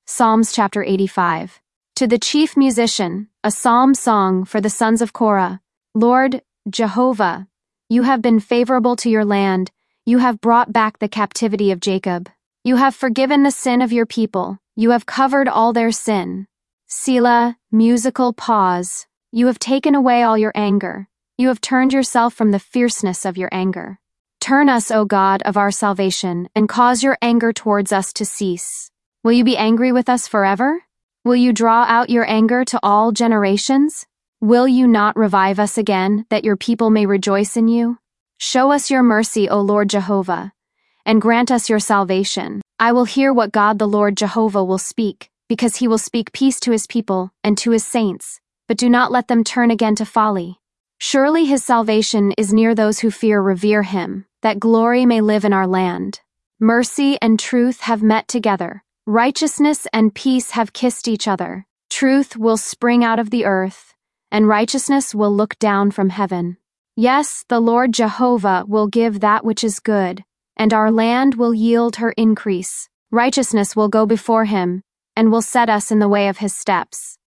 Psalms chapter 85. To the chief musician, a psalm song for the sons of Korah. Lord, Jehovah, you have been favorable to your land. You have brought back the captivity of Jacob. You have forgiven the sin of your people. You have covered all their sin. Selah, musical pause. You have taken away all your anger. You have turned yourself from the fierceness of your anger. Turn us, O God of our salvation, and cause your anger towards us to cease. Will you be angry with us forever? Will you draw out your anger to all generations? Will you not revive us again, that your people may rejoice in you? Show us your mercy, O Lord Jehovah, and grant us your salvation. I will hear what God the Lord Jehovah will speak, because he will speak peace to his people and to his saints, but do not let them turn again to folly. Surely his salvation is near those who revere him, that glory may live in our land. Mercy and truth have met together. Righteousness and peace have kissed each other. Truth will spring out of the earth, and righteousness will look down from heaven. Yes, the Lord Jehovah will give that which is good, and our land will yield her increase. Righteousness will go before him, and will set us in the way of his steps.